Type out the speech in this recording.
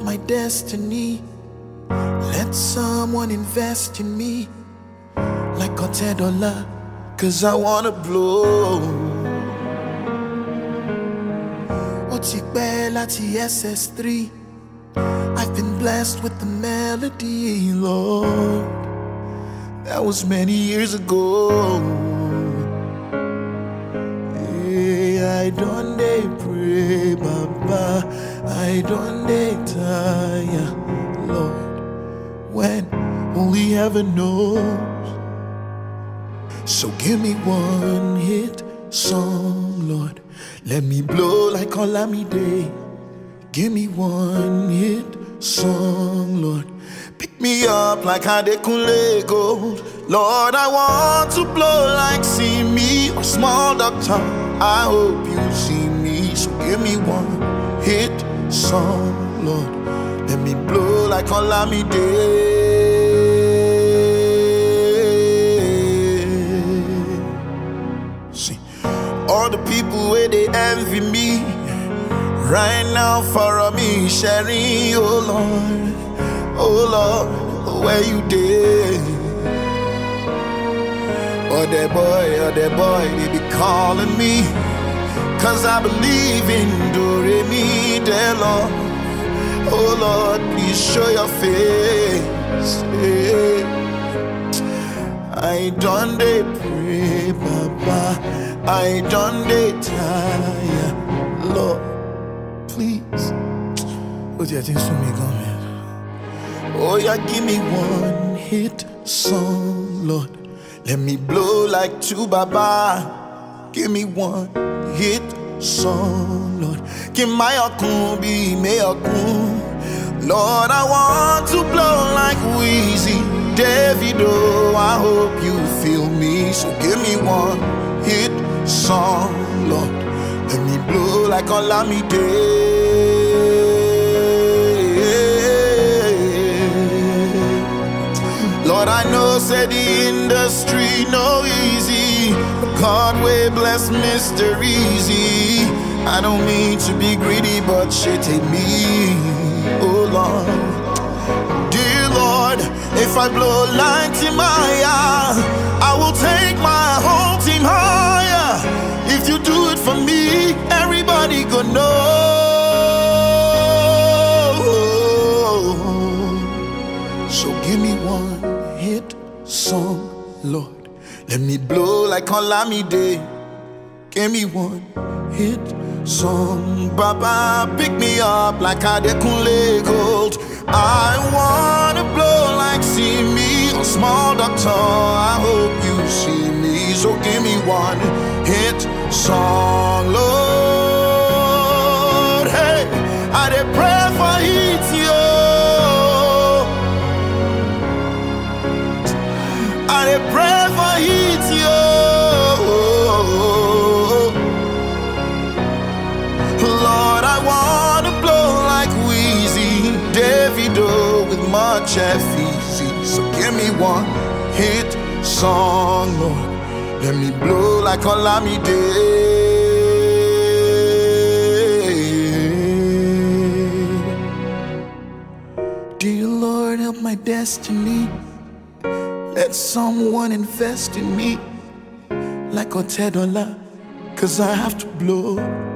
my destiny. Let someone invest in me like $10, cause I wanna blow. Ó ti pẹ́ láti SS3. I've been blessed with the melody, Lord. That was many years ago. Yeah, I don't dey pray, Baba. I don't dey tire, Lord. When only heaven knows. So give me one hit song, Lord. Let me blow like Olamide. Give me one hit song, Lord. Pick me up like Adekunle Gold. Lord, I want to blow like See Me or Small Doctor. I hope you see me. So give me one hit song, Lord. Let me blow like Olamide. See, all the people where they envy me right now follow me sharing. Oh Lord, where you did? Oh that boy, they be calling me, cause I believe in Do-Re-Mi, dear Lord. Oh Lord, please show your face. I done dey pray, Baba. I done dey tire, Lord. Please. Oh, yeah, things to me, God, man. Oh, yeah, give me one hit song, Lord. Let me blow like two, Baba. Give me one hit song, Lord. Give my akun be me akun. Lord, I want to blow like Weezy, Davido. I hope you feel me. So give me one hit song, Lord. Let me blow like Olamide. Lord, I know, say the industry no easy. God will bless Mr. Easy. I don't mean to be greedy, but shit take me. Oh Lord, dear Lord, if I blow like Timaya, I will take my whole team higher. If you do it for me, everybody gonna know. So give me one hit song, Lord. Let me blow like Olamide. Give me one hit song, Baba. Pick me up like Adekunle Gold. I wanna blow like See Me or Small Doctor. I hope you see me. So give me one hit song, Lord. Hey, I dey pray for it, yo. I dey pray for it, yo. Lord, I wanna blow like Weezy, Davido with much easy. So give me one hit song, Lord. Let me blow like Olamide. Dear Lord, help my destiny. Let someone invest in me like $10, cause I have to blow.